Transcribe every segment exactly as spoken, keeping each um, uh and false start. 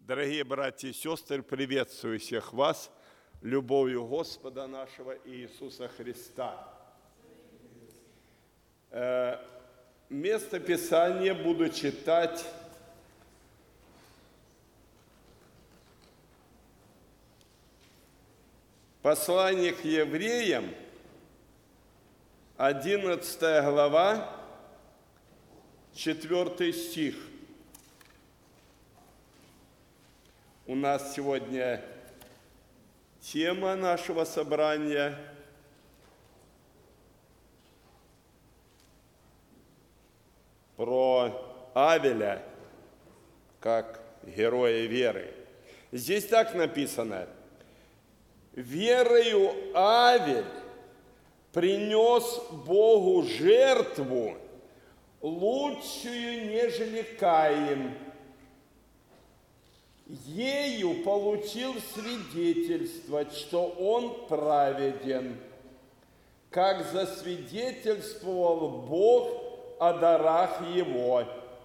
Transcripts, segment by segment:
Дорогие братья и сестры, приветствую всех вас любовью Господа нашего Иисуса Христа. Место Писания буду читать послание к евреям, одиннадцатая глава, четвёртый стих. У нас сегодня тема нашего собрания про Авеля как героя веры. Здесь так написано: «Верою Авель принес Богу жертву, лучшую, нежели Каин. Ею получил свидетельствовать, что он праведен, как засвидетельствовал Бог о дарах его.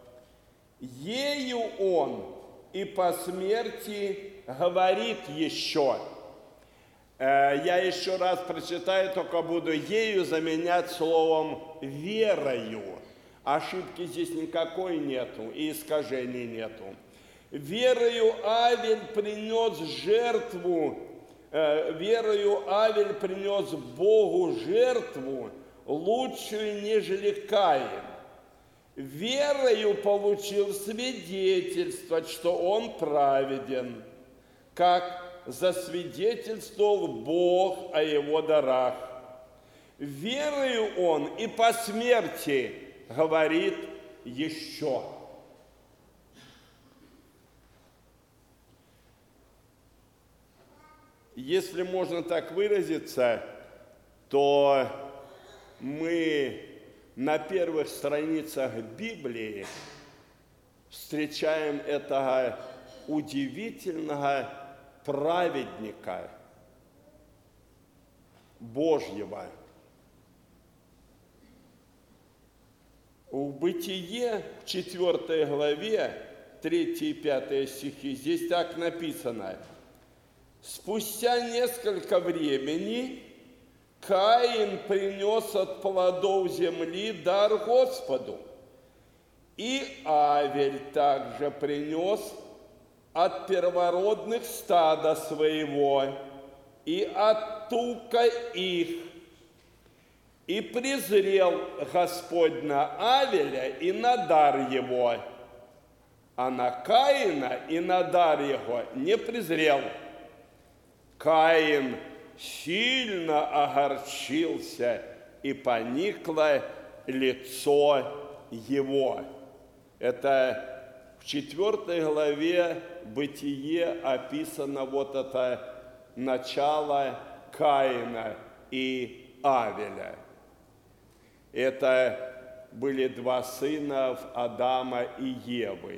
Ею он и по смерти говорит еще». Я еще раз прочитаю, только буду ею заменять словом верою. Ошибки здесь никакой нету и искажений нету. Верою Авель принес жертву, э, верою Авель принес Богу жертву, лучшую, нежели Каин. Верою получил свидетельство, что он праведен, как засвидетельствовал Бог о его дарах. Верою он и по смерти говорит еще. Если можно так выразиться, то мы на первых страницах Библии встречаем этого удивительного праведника Божьего. В Бытие, в четвёртой главе, третий и пятый стихи, здесь так написано: «Спустя несколько времени Каин принес от плодов земли дар Господу, и Авель также принес от первородных стада своего и от тука их. И презрел Господь на Авеля и на дар его, а на Каина и на дар его не презрел. Каин сильно огорчился, и поникло лицо его». Это в четвёртой главе Бытие описано вот это начало Каина и Авеля. Это были два сына Адама и Евы.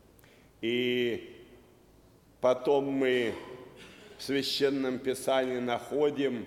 И потом мы в Священном Писании находим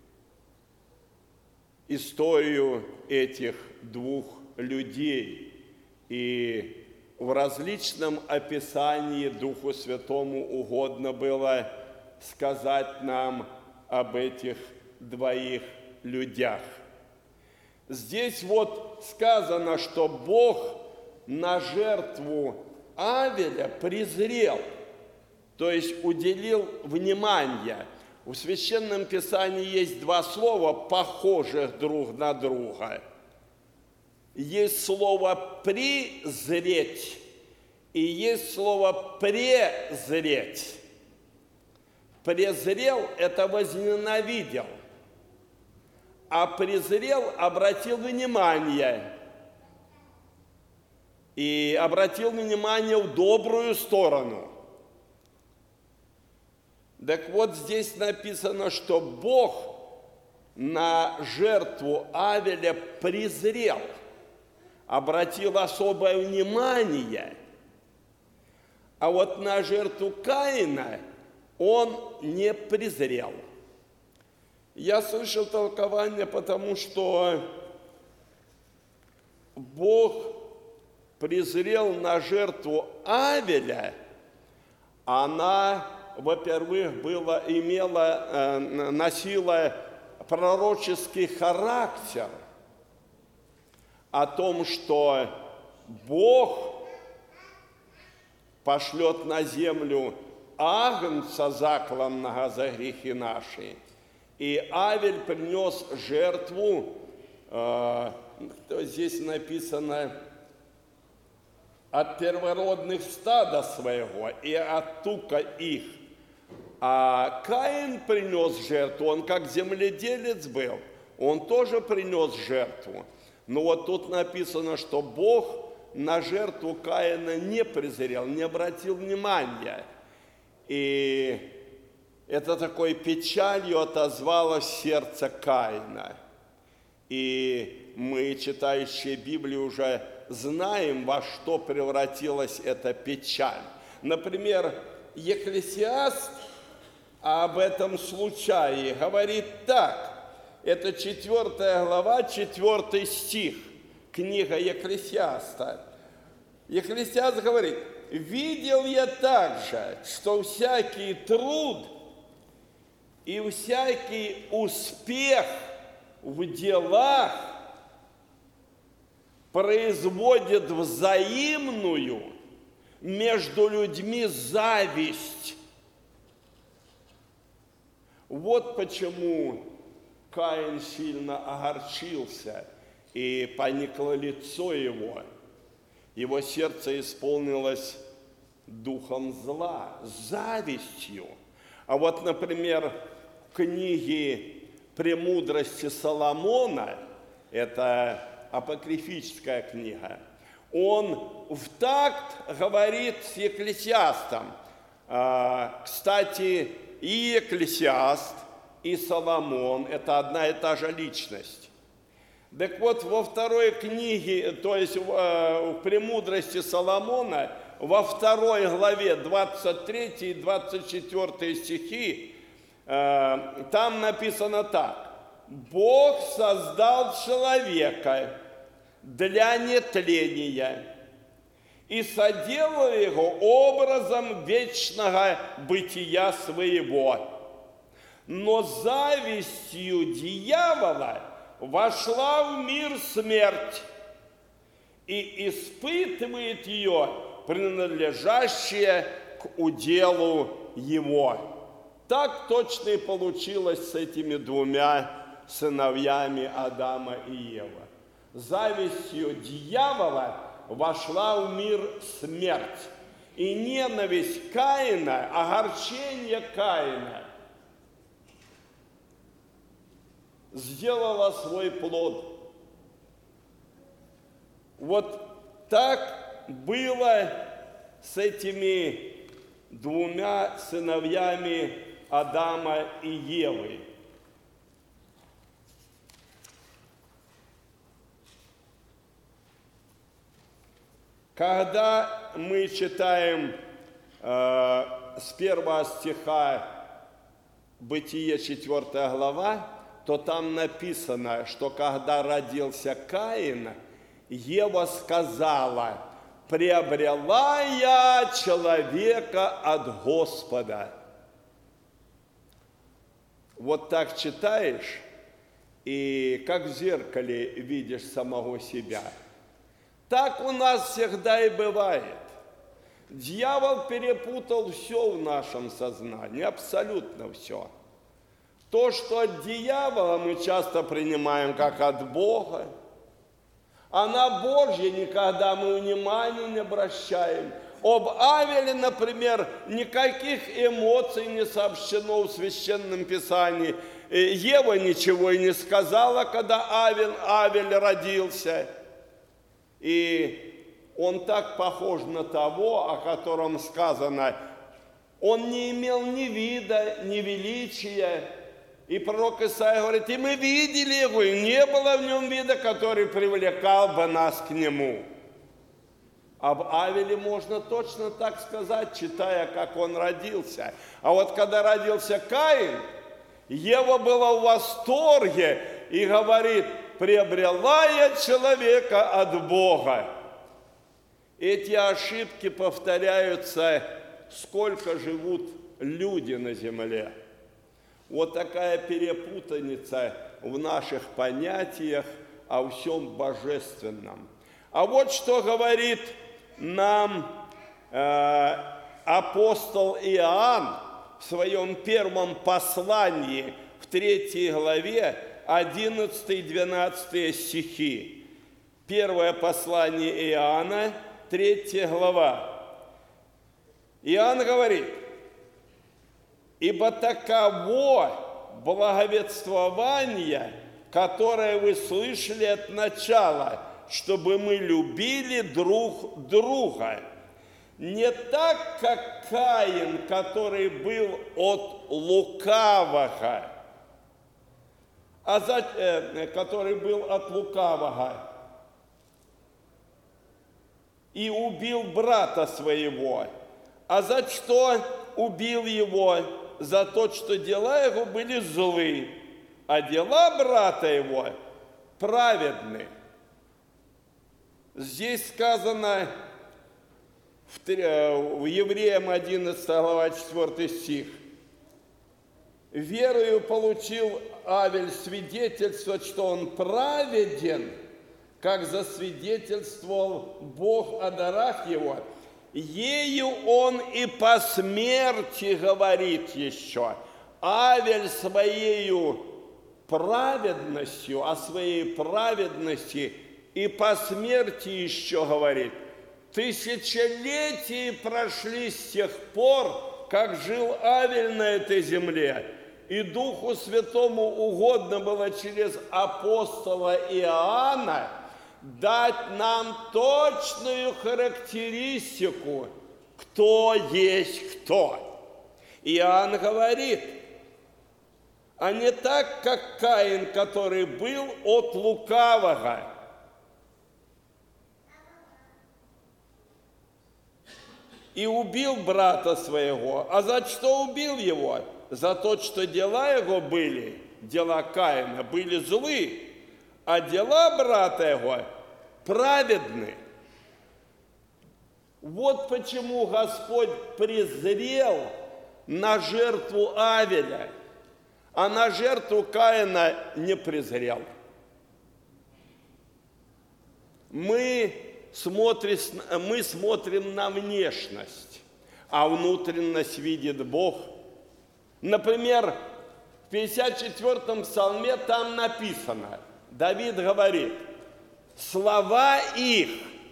историю этих двух людей. И в различном описании Духу Святому угодно было сказать нам об этих двоих людях. Здесь вот сказано, что Бог на жертву Авеля презрел, то есть уделил внимание. В Священном Писании есть два слова, похожих друг на друга. Есть слово «презреть» и есть слово «презреть». Презрел – это возненавидел, а презрел – обратил внимание. И обратил внимание в добрую сторону. Так вот, здесь написано, что Бог на жертву Авеля презрел, обратил особое внимание, а вот на жертву Каина он не презрел. Я слышал толкование, потому что Бог презрел на жертву Авеля, она, во-первых, была, имела, носила пророческий характер о том, что Бог пошлет на землю агнца, закланного за грехи наши. И Авель принес жертву, э, здесь написано, от первородных стада своего и от тука их. А Каин принес жертву, он как земледелец был, он тоже принес жертву. Но вот тут написано, что Бог на жертву Каина не презрел, не обратил внимания. И это такой печалью отозвалось сердце Каина. И мы, читающие Библию, уже знаем, во что превратилась эта печаль. Например, Екклесиаст об этом случае говорит так. Это четвертая глава, четвертый стих, книга Екклесиаста. Екклесиаст говорит: «Видел я также, что всякий труд и всякий успех в делах производит взаимную между людьми зависть». Вот почему Каин сильно огорчился, и поникло лицо его. Его сердце исполнилось духом зла, завистью. А вот, например, в книге «Премудрости Соломона», это апокрифическая книга, он в такт говорит с Екклесиастом. Кстати, и Екклесиаст, и Соломон – это одна и та же личность. Так вот, во второй книге, то есть в, в «Премудрости Соломона», во второй главе двадцать третий и двадцать четвёртый стихи, э, там написано так: «Бог создал человека для нетления и соделал его образом вечного бытия своего. Но завистью дьявола вошла в мир смерть и испытывает ее принадлежащее к уделу его». Так точно и получилось с этими двумя сыновьями Адама и Евы. Завистью дьявола вошла в мир смерть. И ненависть Каина, огорчение Каина сделала свой плод. Вот так было с этими двумя сыновьями Адама и Евы. Когда мы читаем э, с первого стиха Бытие, четвёртая глава, то там написано, что когда родился Каин, Ева сказала: «Приобрела я человека от Господа». Вот так читаешь, и как в зеркале видишь самого себя. Так у нас всегда и бывает. Дьявол перепутал все в нашем сознании, абсолютно все. То, что от дьявола, мы часто принимаем как от Бога, а на Божье никогда мы внимания не обращаем. Об Авеле, например, никаких эмоций не сообщено в Священном Писании. Ева ничего и не сказала, когда Авель, Авель родился. И он так похож на того, о котором сказано: он не имел ни вида, ни величия. И пророк Исаия говорит: и мы видели его, и не было в нем вида, который привлекал бы нас к нему. Об Авеле можно точно так сказать, читая, как он родился. А вот когда родился Каин, Ева была в восторге и говорит: приобрела я человека от Бога. Эти ошибки повторяются сколько живут люди на земле. Вот такая перепутаница в наших понятиях о всем божественном. А вот что говорит нам э, апостол Иоанн в своем первом послании в третьей главе, одиннадцатый-двенадцатый стихи. Первое послание Иоанна, третья глава. Иоанн говорит: «Ибо таково благовествование, которое вы слышали от начала, чтобы мы любили друг друга. Не так, как Каин, который был от лукавого, а за, э, который был от лукавого и убил брата своего. А за что убил его? За то, что дела его были злы, а дела брата его праведны». Здесь сказано в Евреям одиннадцатая глава четвёртый стих: «Верою получил Авель свидетельство, что он праведен, как засвидетельствовал Бог о дарах его. Ею он и по смерти говорит еще. Авель своею праведностью, о своей праведности и по смерти еще говорит. Тысячелетия прошли с тех пор, как жил Авель на этой земле, и Духу Святому угодно было через апостола Иоанна дать нам точную характеристику, кто есть кто. Иоанн говорит, а не так, как Каин, который был от лукавого. И убил брата своего. А за что убил его? За то, что дела его были, дела Каина, были злы, а дела брата его праведны. Вот почему Господь презрел на жертву Авеля, а на жертву Каина не презрел. Мы смотрим, мы смотрим на внешность, а внутренность видит Бог. Например, в пятьдесят четвёртом псалме там написано, Давид говорит, слова их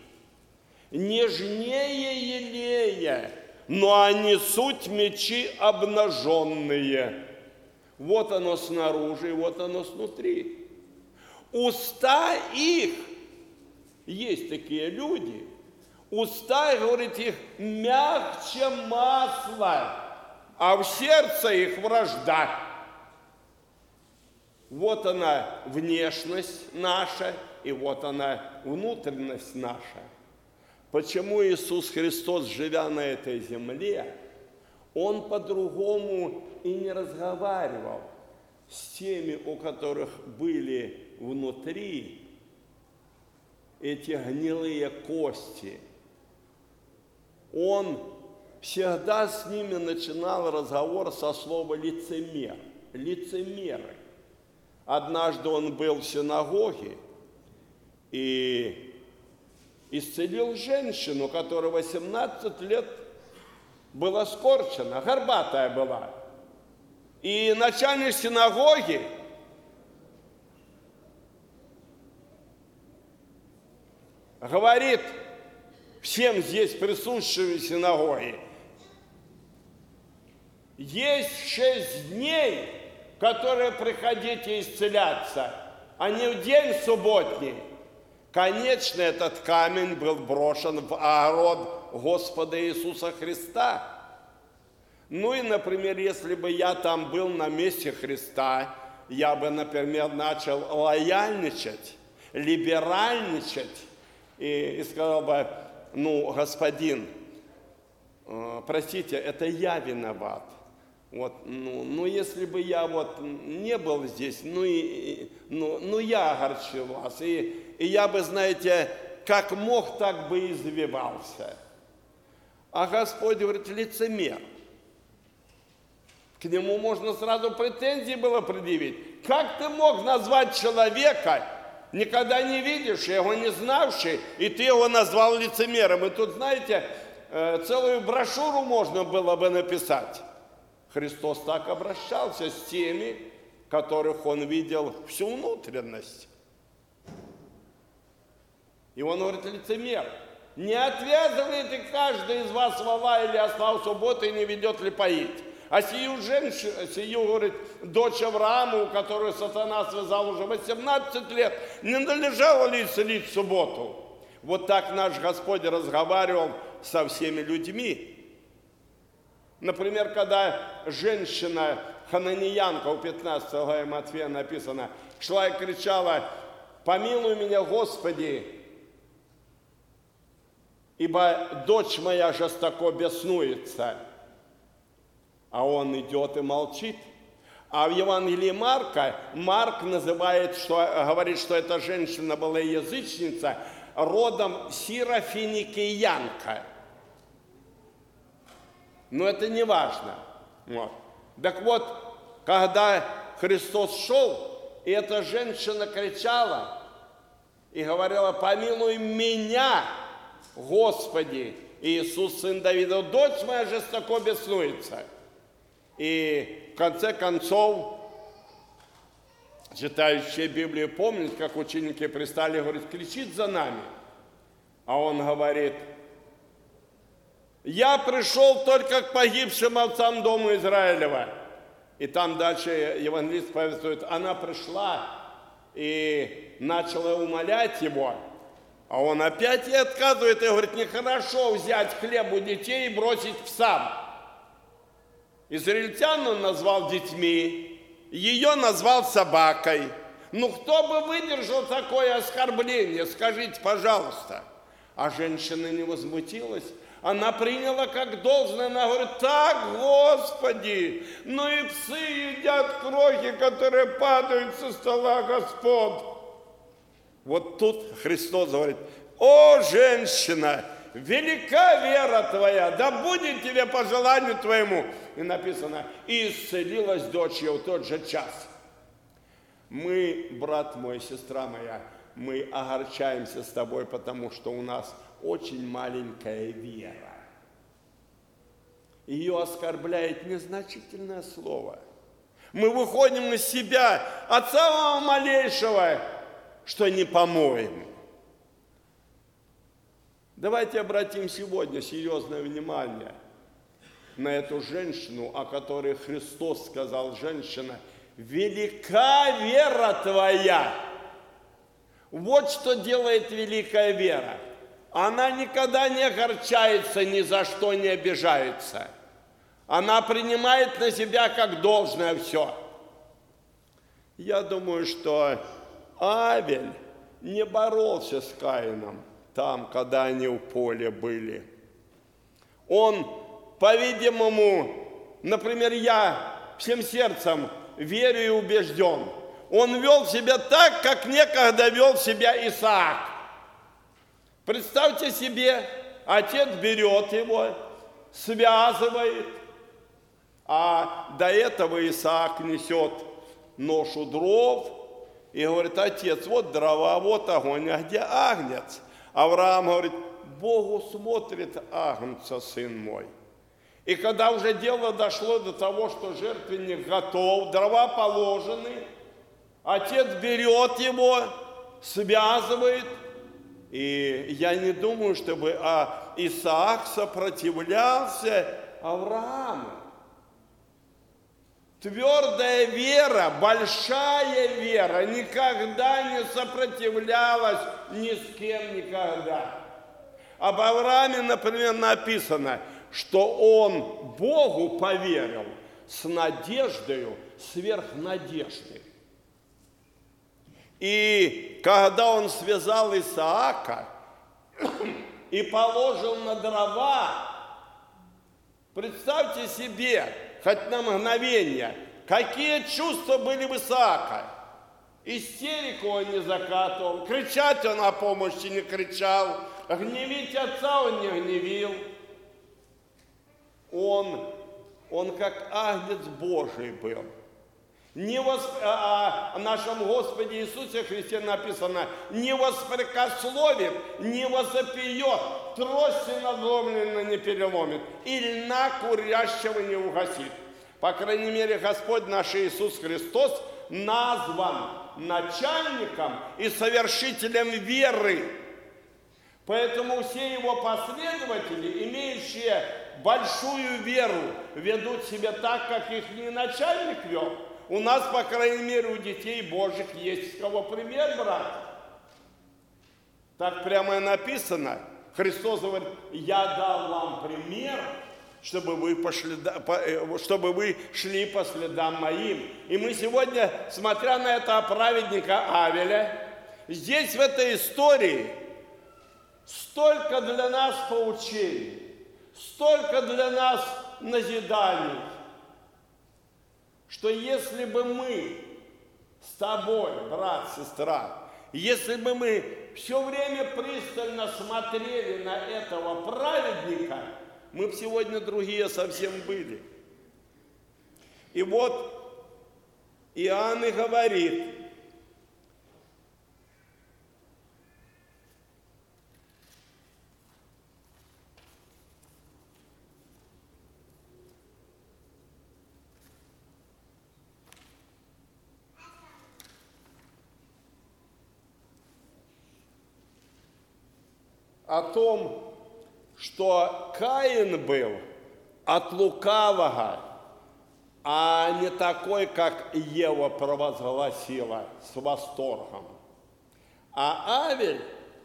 нежнее елея, но они суть мечи обнаженные. Вот оно снаружи, вот оно снутри. Уста их, есть такие люди, уста, говорит, их мягче масла, а в сердце их вражда. Вот она внешность наша, и вот она внутренность наша. Почему Иисус Христос, живя на этой земле, Он по-другому и не разговаривал с теми, у которых были внутри эти гнилые кости. Он всегда с ними начинал разговор со слова лицемер, лицемеры. Однажды он был в синагоге и исцелил женщину, которая восемнадцать лет была скорчена, горбатая была. И начальник синагоги говорит всем здесь присутствующим в синагоге, есть шесть дней, в которые приходите исцеляться, а не в день субботний. Конечно, этот камень был брошен в огород Господа Иисуса Христа. Ну и, например, если бы я там был на месте Христа, я бы, например, начал лояльничать, либеральничать и, и сказал бы, ну, господин, э, простите, это я виноват. Вот, ну, ну, если бы я вот не был здесь, ну, и, ну, ну я огорчил вас, и, и я бы, знаете, как мог, так бы извивался. А Господь говорит, лицемер. К нему можно сразу претензии было предъявить. Как ты мог назвать человека, никогда не видевший, его не знавший, и ты его назвал лицемером? И тут, знаете, целую брошюру можно было бы написать. Христос так обращался с теми, которых он видел всю внутренность. И он говорит, лицемер. Не отвязывает ли каждый из вас вола или осла в субботу и не ведет ли поить? А сию женщину, сию, говорит, дочь Авраама, у которой сатана связал уже восемнадцать лет, не належало ли исцелить в субботу? Вот так наш Господь разговаривал со всеми людьми. Например, когда женщина, хананиянка, у пятнадцатой главы Матфея написано, шла и кричала, помилуй меня, Господи, ибо дочь моя жестоко беснуется. А он идет и молчит. А в Евангелии Марка, Марк называет, что, говорит, что эта женщина была язычница, родом сирофиникиянка. Но это не важно. Вот. Так вот, когда Христос шел, и эта женщина кричала и говорила, помилуй меня, Господи, Иисус, сын Давида, дочь моя жестоко беснуется. И в конце концов, читающие Библию помнят, как ученики пристали и говорят, кричит за нами. А он говорит, я пришел только к погибшим овцам дома Израилева. И там дальше евангелист повествует, она пришла и начала умолять его, а он опять ей отказывает и говорит, нехорошо взять хлеб у детей и бросить псам. Израильтян он назвал детьми, ее назвал собакой. Ну, кто бы выдержал такое оскорбление, скажите, пожалуйста. А женщина не возмутилась. Она приняла как должное, она говорит, так, Господи, ну и псы едят крохи, которые падают со стола Господ. Вот тут Христос говорит, о, женщина, велика вера твоя, да будет тебе по желанию твоему. И написано, и исцелилась дочь ее в тот же час. Мы, брат мой, сестра моя, мы огорчаемся с тобой, потому что у нас очень маленькая вера. Ее оскорбляет незначительное слово. Мы выходим из себя от самого малейшего, что не по-моему. Давайте обратим сегодня серьезное внимание на эту женщину, о которой Христос сказал, женщина, велика вера твоя. Вот что делает великая вера. Она никогда не огорчается, ни за что не обижается. Она принимает на себя как должное все. Я думаю, что Авель не боролся с Каином там, когда они в поле были. Он, по-видимому, например, я всем сердцем верю и убежден, он вел себя так, как некогда вел себя Исаак. Представьте себе, отец берет его, связывает, а до этого Исаак несет ношу дров и говорит, отец, вот дрова, вот огонь, а где агнец? Авраам говорит, Богу смотрит агнца, сын мой. И когда уже дело дошло до того, что жертвенник готов, дрова положены, отец берет его, связывает. И я не думаю, чтобы а, Исаак сопротивлялся Аврааму. Твердая вера, большая вера никогда не сопротивлялась ни с кем никогда. Об Аврааме, например, написано, что он Богу поверил с надеждою сверх надежды. И когда он связал Исаака и положил на дрова, представьте себе, хоть на мгновение, какие чувства были в Исаака. Истерику он не закатывал, кричать он о помощи не кричал, гневить отца он не гневил. он, он как агнец Божий был. Не восп... а, о нашем Господе Иисусе Христе написано: не воспрекословит, не возопьет, трости надломленно не переломит, и льна курящего не угасит. По крайней мере, Господь наш Иисус Христос назван начальником и совершителем веры. Поэтому все его последователи, имеющие большую веру, ведут себя так, как их начальник вел. У нас, по крайней мере, у детей Божьих есть с кого пример брать. Так прямо и написано. Христос говорит: я дал вам пример, чтобы вы, пошли, чтобы вы шли по следам моим. И мы сегодня, смотря на этого праведника Авеля, здесь в этой истории столько для нас поучений, столько для нас назиданий, что если бы мы с тобой, брат, сестра, если бы мы все время пристально смотрели на этого праведника, мы бы сегодня другие совсем были. И вот Иоанн и говорит: о том, что Каин был от лукавого, а не такой, как Ева провозгласила с восторгом. А Авель,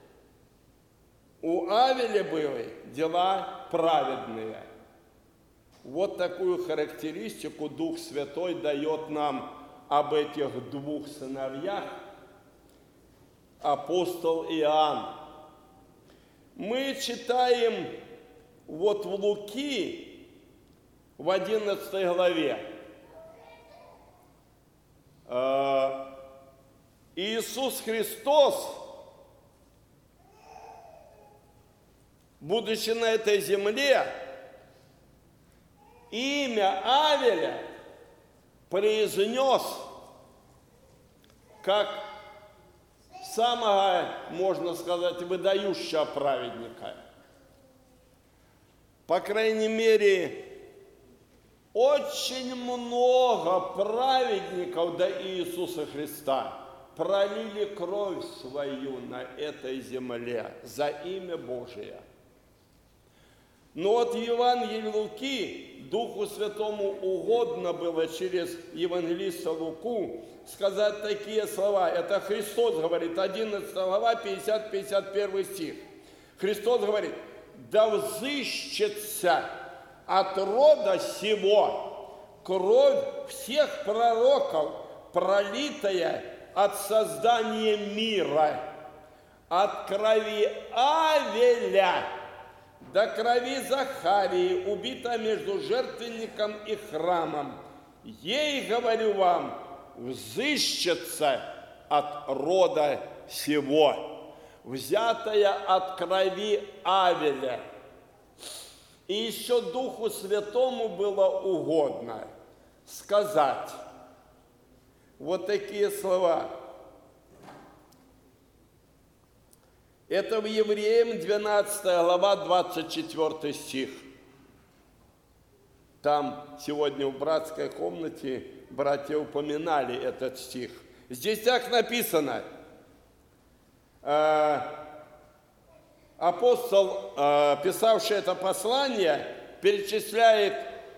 у Авеля были дела праведные. Вот такую характеристику Дух Святой дает нам об этих двух сыновьях апостол Иоанн. Мы читаем вот в Луки, в одиннадцатой главе, Иисус Христос, будучи на этой земле, имя Авеля произнес как самого, можно сказать, выдающего праведника. По крайней мере, очень много праведников до Иисуса Христа пролили кровь свою на этой земле за имя Божие. Но вот в Евангелии Луки Духу Святому угодно было через евангелиста Луку сказать такие слова. Это Христос говорит, одиннадцатая глава, пятьдесят пятьдесят первый стих. Христос говорит: да взыщется от рода сего кровь всех пророков, пролитая от создания мира, от крови Авеля до крови Захарии, убита между жертвенником и храмом. Ей, говорю вам, взыщется от рода сего, взятая от крови Авеля. И еще Духу Святому было угодно сказать вот такие слова. Это в Евреям двенадцатая глава, двадцать четвёртый стих. Там сегодня в братской комнате братья упоминали этот стих. Здесь так написано. Апостол, писавший это послание, перечисляет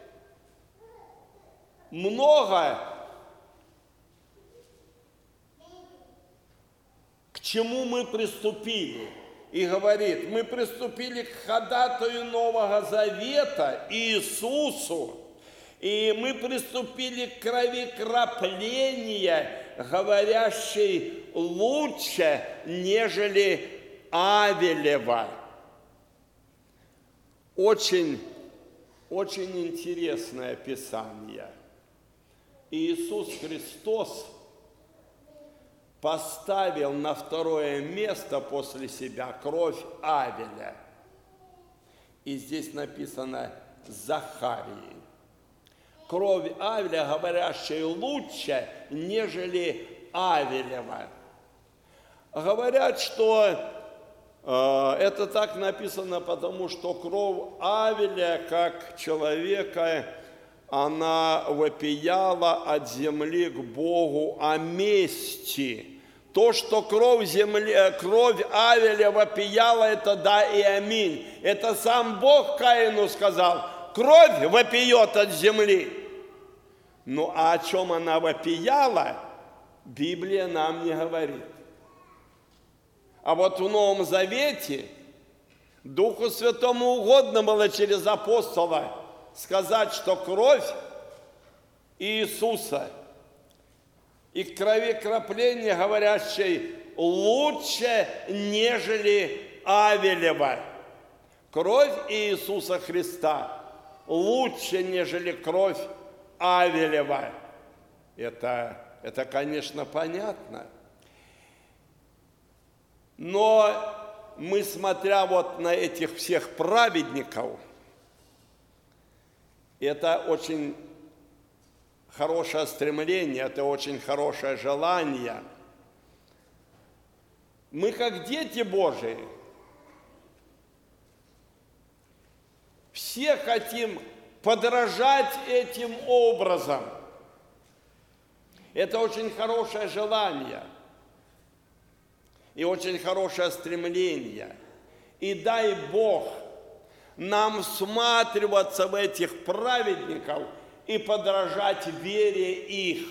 много, к чему мы приступили. И говорит: мы приступили к ходатаю Нового Завета Иисусу, и мы приступили к крови крапления, говорящей лучше, нежели Авелева. Очень, очень интересное Писание. Иисус Христос поставил на второе место после себя кровь Авеля. И здесь написано: Захарии. Кровь Авеля, говорящая, лучше, нежели Авелева. Говорят, что э, это так написано, потому что кровь Авеля, как человека, она вопияла от земли к Богу о мести. То, что кровь, земли, кровь Авеля вопияла, это да и аминь. Это сам Бог Каину сказал: кровь вопиет от земли. Ну а о чем она вопияла, Библия нам не говорит. А вот в Новом Завете Духу Святому угодно было через апостола сказать, что кровь Иисуса и крови крапления, говорящей, лучше, нежели Авелева. Кровь Иисуса Христа лучше, нежели кровь Авелева. Это, это, конечно, понятно. Но мы, смотря вот на этих всех праведников, это очень хорошее стремление, это очень хорошее желание. Мы, как дети Божии, все хотим подражать этим образом. Это очень хорошее желание и очень хорошее стремление. И дай Бог нам всматриваться в этих праведников и подражать вере их.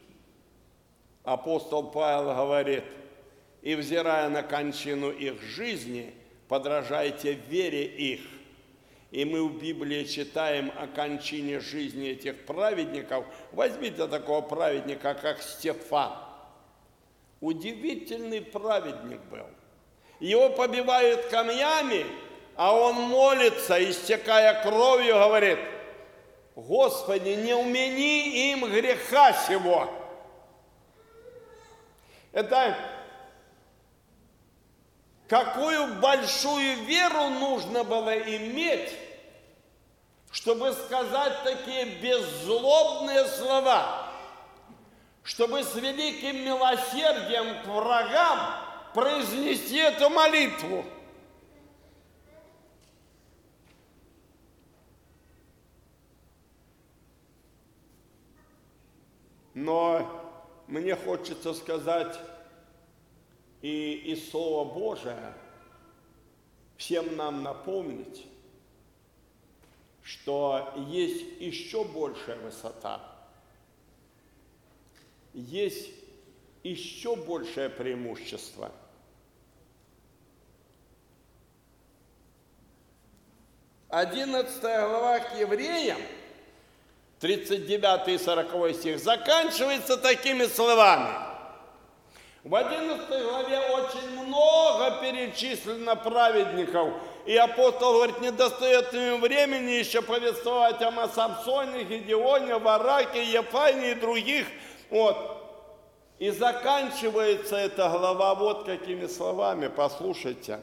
Апостол Павел говорит: и взирая на кончину их жизни, подражайте вере их. И мы в Библии читаем о кончине жизни этих праведников. Возьмите такого праведника, как Стефан. Удивительный праведник был. Его побивают камнями, а он молится, истекая кровью, говорит: Господи, не умени им греха сего. Это какую большую веру нужно было иметь, чтобы сказать такие беззлобные слова, чтобы с великим милосердием к врагам произнести эту молитву. Но мне хочется сказать и из Слова Божия всем нам напомнить, что есть еще большая высота, есть еще большее преимущество. одиннадцатая глава к Евреям, тридцать девятый и сороковой стих, заканчивается такими словами. В одиннадцатой главе очень много перечислено праведников, и апостол говорит: не достает им времени еще повествовать о Самсоне, Гедеоне, Вараке, Ефане и других. Вот. И заканчивается эта глава вот какими словами, послушайте.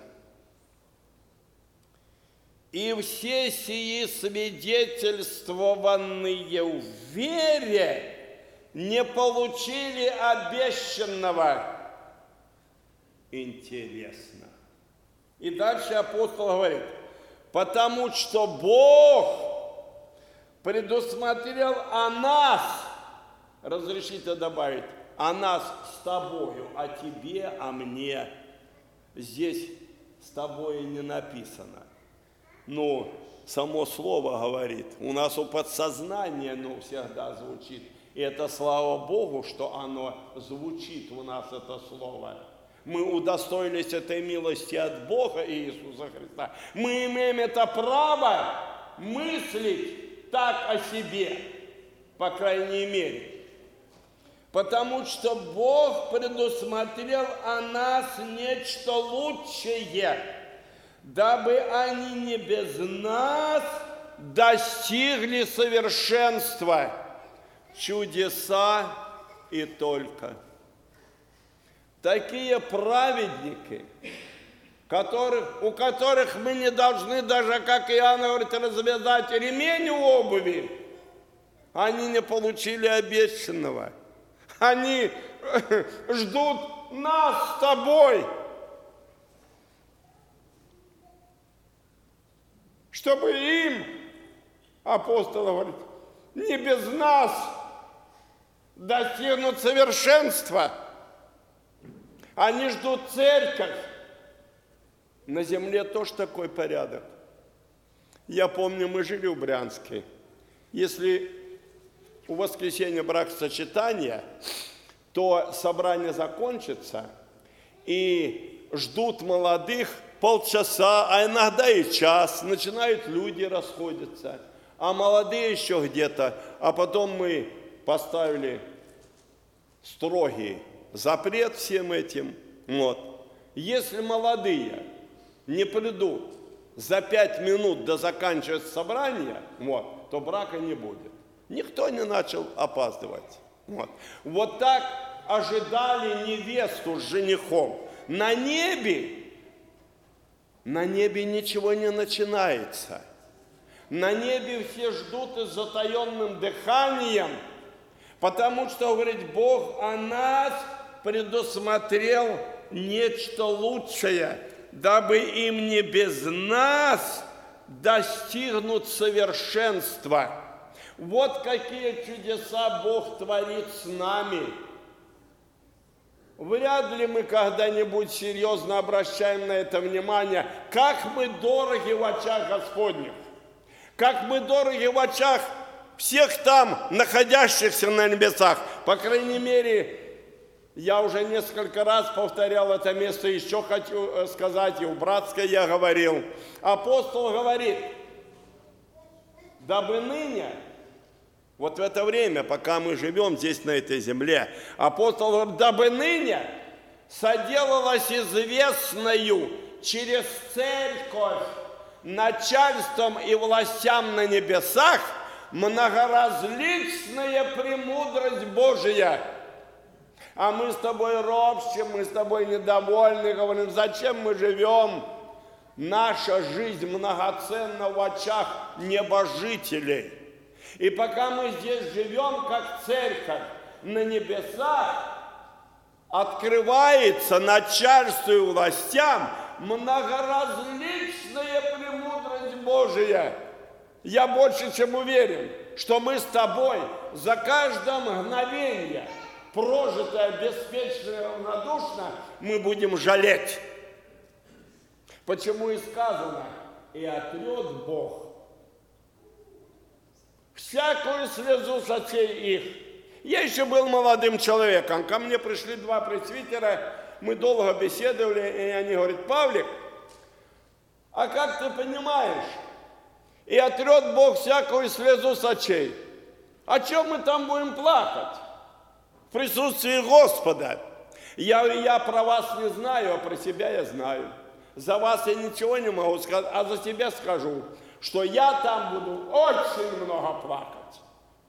«И все сии свидетельствованные в вере не получили обещанного». Интересно. И дальше апостол говорит: потому что Бог предусмотрел о нас, разрешите добавить, о нас с тобою, о тебе, о мне. Здесь с тобой не написано. Ну, само слово говорит. У нас у подсознания, ну, всегда звучит. И это слава Богу, что оно звучит у нас, это слово. Мы удостоились этой милости от Бога Иисуса Христа. Мы имеем это право мыслить так о себе, по крайней мере. Потому что Бог предусмотрел о нас нечто лучшее, дабы они не без нас достигли совершенства, чудеса и только. Такие праведники, которых, у которых мы не должны даже, как Иоанн говорит, развязать ремень у обуви. Они не получили обещанного. Они ждут нас с тобой, чтобы им, апостол говорит, не без нас достигнуть совершенства. Они ждут церковь. На земле тоже такой порядок. Я помню, мы жили в Брянске. Если у воскресенья бракосочетания, то собрание закончится, и ждут молодых полчаса, а иногда и час. Начинают люди расходиться, а молодые еще где-то. А потом мы поставили строгий запрет всем этим. Вот. Если молодые не придут за пять минут до заканчивания собрания, вот, то брака не будет. Никто не начал опаздывать. Вот. Вот так ожидали невесту с женихом. На небе, на небе ничего не начинается. На небе все ждут и с затаенным дыханием, потому что, говорит, Бог о нас предусмотрел нечто лучшее, дабы им не без нас достигнуть совершенства. Вот какие чудеса Бог творит с нами. Вряд ли мы когда-нибудь серьезно обращаем на это внимание, как мы дороги в очах Господних, как мы дороги в очах всех там, находящихся на небесах. По крайней мере, я уже несколько раз повторял это место, еще хочу сказать, и в Братской я говорил. Апостол говорит, дабы ныне, вот в это время, пока мы живем здесь, на этой земле, апостол говорит, дабы ныне соделалось известною через церковь начальством и властям на небесах многоразличная премудрость Божия. А мы с тобой ропщим, мы с тобой недовольны, говорим, зачем мы живем? Наша жизнь многоценна в очах небожителей. И пока мы здесь живем, как церковь на небесах, открывается начальству и властям многоразличная премудрость Божия. Я больше чем уверен, что мы с тобой за каждое мгновение, прожитое беспечно и равнодушно, мы будем жалеть. Почему и сказано, и отрет Бог всякую слезу с очей их. Я еще был молодым человеком, ко мне пришли два пресвитера, мы долго беседовали, и они говорят, Павлик, а как ты понимаешь, и отрет Бог всякую слезу с очей, о чем мы там будем плакать? В присутствии Господа. Я, я про вас не знаю, а про себя я знаю. За вас я ничего не могу сказать, а за себя скажу, что я там буду очень много плакать.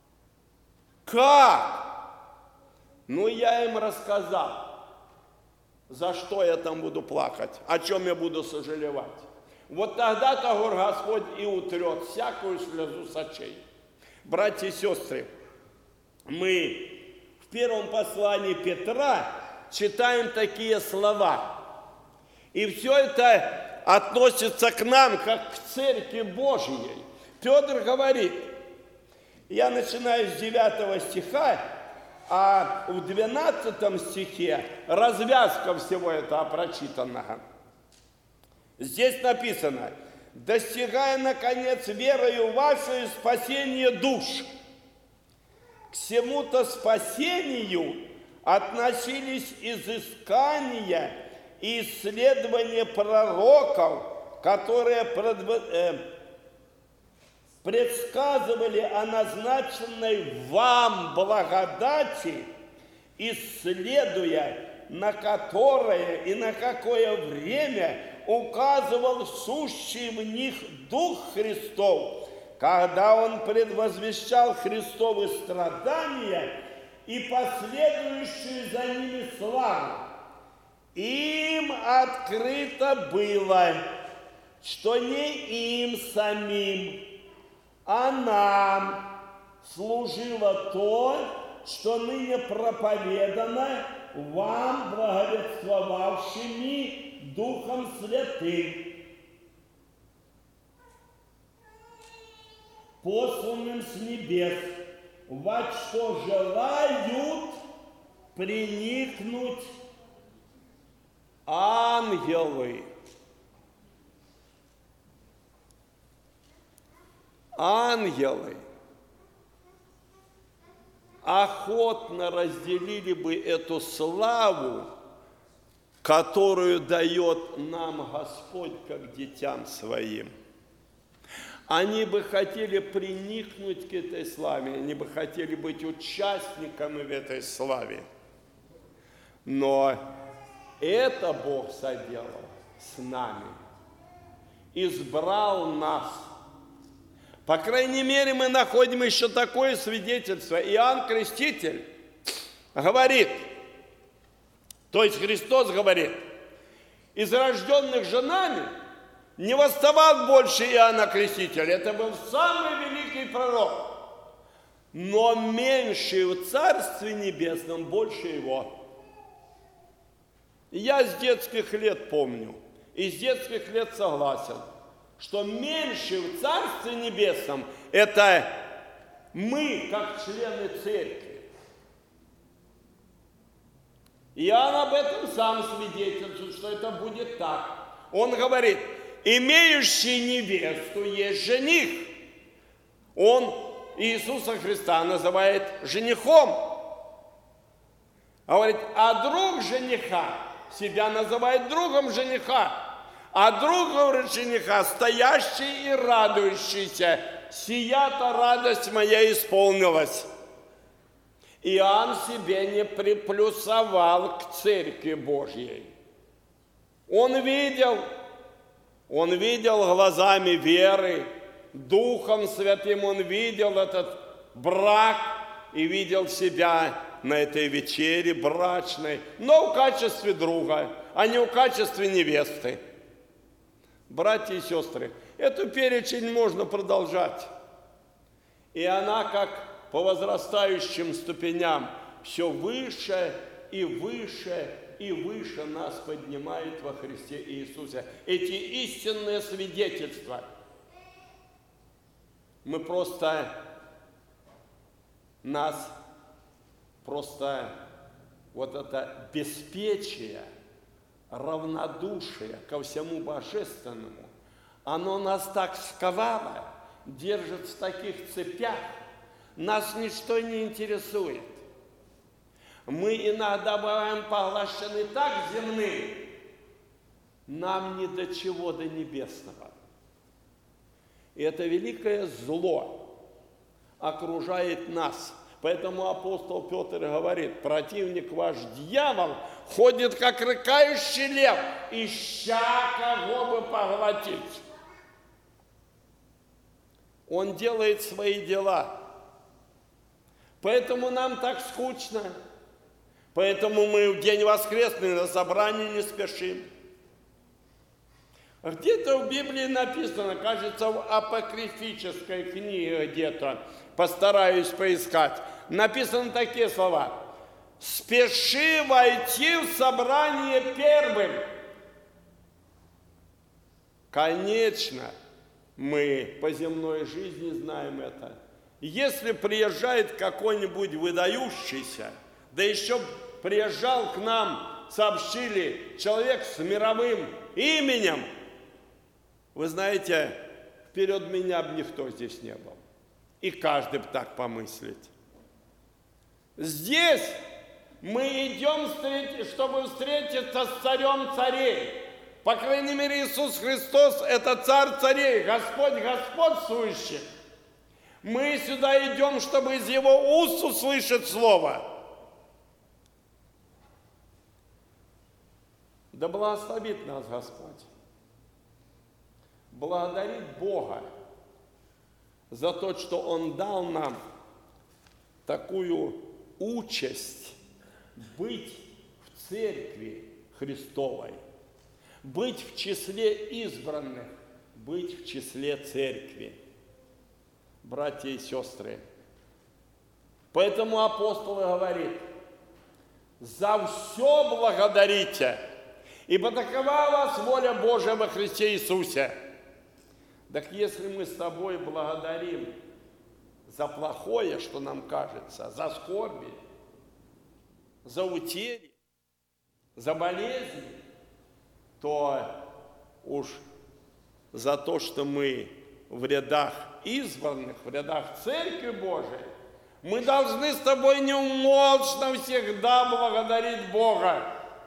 Как? Ну, я им рассказал, за что я там буду плакать, о чем я буду сожалевать. Вот тогда-то, говорит, Господь и утрет всякую слезу с очей. Братья и сестры, мы в первом послании Петра читаем такие слова. И все это относится к нам, как к Церкви Божьей. Петр говорит, я начинаю с девятого стиха, а в двенадцатом стихе развязка всего этого прочитанного. Здесь написано, достигая, наконец, верою вашей спасения душ. К всему-то спасению относились изыскания и исследования пророков, которые предсказывали о назначенной вам благодати, исследуя, на которое и на какое время указывал сущий в них Дух Христов, когда Он предвозвещал Христовы страдания и последующую за ними славу. им открыто было, что не им самим, а нам служило то, что ныне проповедано вам, благовествовавшими Духом Святым, посланным с небес, во что желают приникнуть ангелы. Ангелы охотно разделили бы эту славу, которую дает нам Господь как детям Своим. Они бы хотели приникнуть к этой славе, они бы хотели быть участниками в этой славе. Но это Бог соделал с нами, избрал нас. По крайней мере, мы находим еще такое свидетельство. Иоанн Креститель говорит, то есть Христос говорит, из рожденных женами не восставал больше Иоанна Крестителя. Это был самый великий пророк. Но меньший в Царстве Небесном больше его. Я с детских лет помню, и с детских лет согласен, что меньший в Царстве Небесном – это мы, как члены церкви. Иоанн об этом сам свидетельствует, что это будет так. Он говорит, имеющий невесту есть жених. Он Иисуса Христа называет женихом. Говорит, а друг жениха себя называет другом жениха. А друг, говорит, жениха, стоящий и радующийся, сия-то радость моя исполнилась. Иоанн себе не приплюсовал к церкви Божьей. Он видел, он видел глазами веры, Духом Святым он видел этот брак и видел себя на этой вечере брачной, но в качестве друга, а не в качестве невесты. Братья и сестры, эту перечень можно продолжать. И она, как по возрастающим ступеням, все выше и выше и выше нас поднимает во Христе Иисусе. Эти истинные свидетельства. Мы просто, нас просто вот это беспечие, равнодушие ко всему божественному, оно нас так сковало, держит в таких цепях, нас ничто не интересует. Мы иногда бываем поглощены так земным, нам ни до чего, до небесного. И это великое зло окружает нас. Поэтому апостол Петр говорит, противник ваш дьявол ходит, как рыкающий лев, ища кого бы поглотить. Он делает свои дела. Поэтому нам так скучно. Поэтому мы в день воскресный на собрании не спешим. Где-то в Библии написано, кажется, в апокрифической книге где-то, постараюсь поискать, написаны такие слова. «Спеши войти в собрание первым». Конечно, мы по земной жизни знаем это. Если приезжает какой-нибудь выдающийся, да еще приезжал к нам, сообщили, человек с мировым именем, вы знаете, вперед меня бы никто здесь не был. И каждый бы так помыслит. Здесь мы идем, чтобы встретиться с царем царей. По крайней мере, Иисус Христос – это царь царей, Господь господствующий. Мы сюда идем, чтобы из Его уст услышать Слово. Да благословит нас Господь. Благодарить Бога за то, что Он дал нам такую участь быть в церкви Христовой. Быть в числе избранных, быть в числе церкви. Братья и сестры. Поэтому апостол говорит, за все благодарите, ибо такова вас воля Божия во Христе Иисусе. Так если мы с тобой благодарим за плохое, что нам кажется, за скорби, за утери, за болезни, то уж за то, что мы в рядах избранных, в рядах Церкви Божией, мы должны с тобой неумолчно всегда благодарить Бога.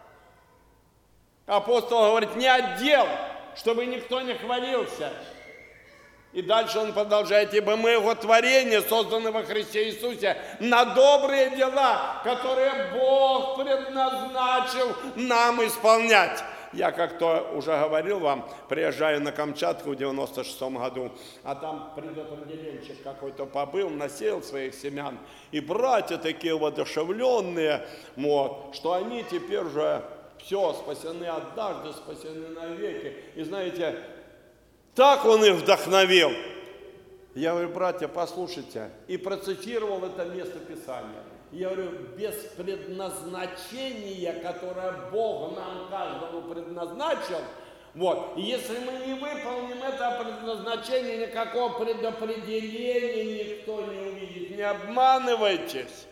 Апостол говорит, не отдел, чтобы никто не хвалился. И дальше он продолжает, ибо мы его творение, созданы во Христе Иисусе, на добрые дела, которые Бог предназначил нам исполнять. Я как-то уже говорил вам, приезжаю на Камчатку в девяносто шестом году, а там предопределенчик какой-то побыл, насеял своих семян. И братья такие воодушевленные, вот, что они теперь же все, спасены однажды, спасены навеки. И знаете, так он их вдохновил. Я говорю, братья, послушайте, и процитировал это место Писания. Я говорю, без предназначения, которое Бог нам каждому предназначил, вот, и если мы не выполним это предназначение, никакого предопределения никто не увидит. Не обманывайтесь.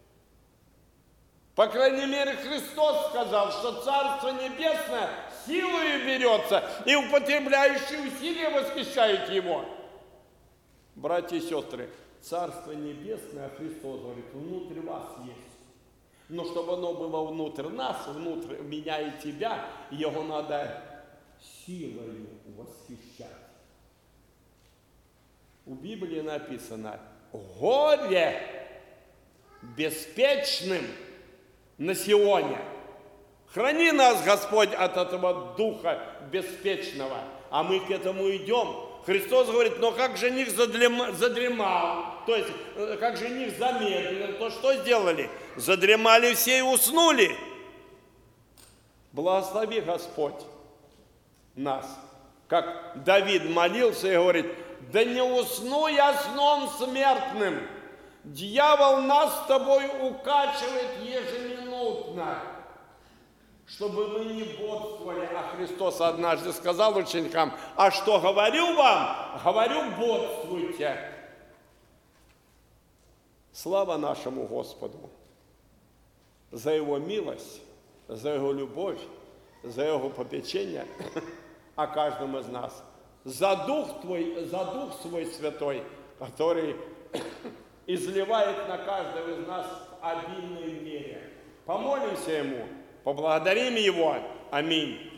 По крайней мере, Христос сказал, что Царство Небесное силою берется, и употребляющие усилия восхищают Его. Братья и сестры, Царство Небесное, Христос говорит, внутри вас есть. Но чтобы оно было внутрь нас, внутрь меня и тебя, его надо силою восхищать. У Библии написано, горе беспечным на Сионе. Храни нас, Господь, от этого духа беспечного. А мы к этому идем. Христос говорит, но как жених задремал, задремал, то есть как жених замедлил, то что сделали? Задремали все и уснули. Благослови, Господь, нас. Как Давид молился и говорит, да не усну я сном смертным. Дьявол нас с тобой укачивает ежеминутно, чтобы мы не бодствовали. А Христос однажды сказал ученикам, а что говорю вам? Говорю, бодствуйте. Слава нашему Господу за Его милость, за Его любовь, за Его попечение о каждом из нас, за Дух Твой, за Дух Свой Святой, который изливает на каждого из нас в обильной мере. Помолимся Ему, поблагодарим Его. Аминь.